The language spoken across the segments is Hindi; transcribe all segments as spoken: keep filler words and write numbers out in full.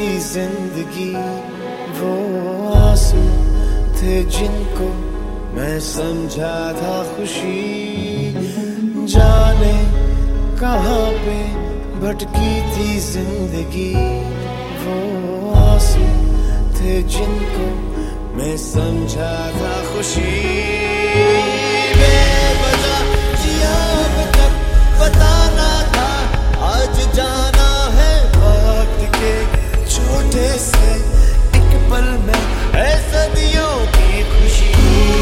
जिंदगी। वो आंसू थे जिनको मैं समझा था खुशी, जाने कहाँ पे भटकी थी जिंदगी। वो आंसू थे जिनको मैं समझा था खुशी। बेवजह जिया अब तक बताना था, आज जाना है वक्त के छोटे से एक पल में है सदियों की खुशी।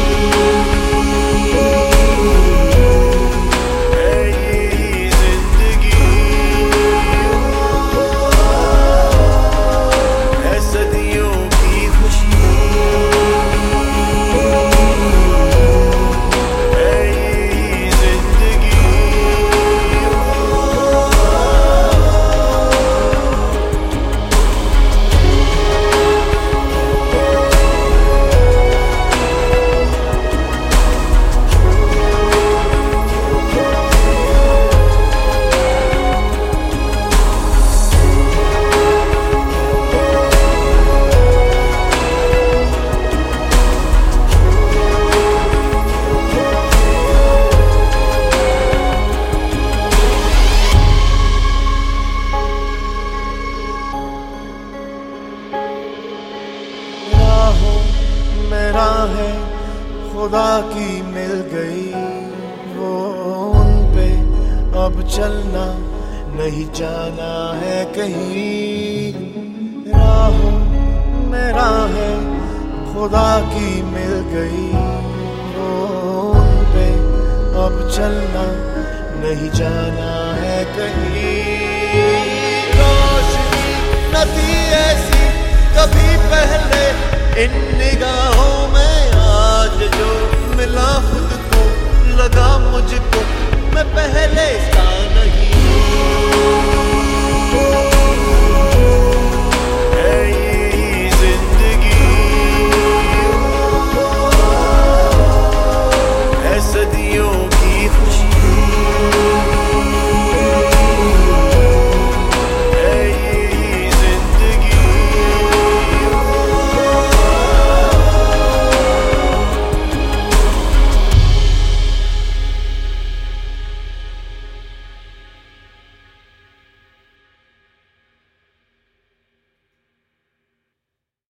मेरा है खुदा की मिल गई, वो उन पे अब चलना नहीं जाना है कहीं। राहों मेरा है खुदा की मिल गई, वो उन पे अब चलना नहीं जाना है कहीं। रोशनी न थी ऐसी कभी पहले इन निगाहों में, आज जो मिला खुद को लगा मुझको मैं पहले सा नहीं।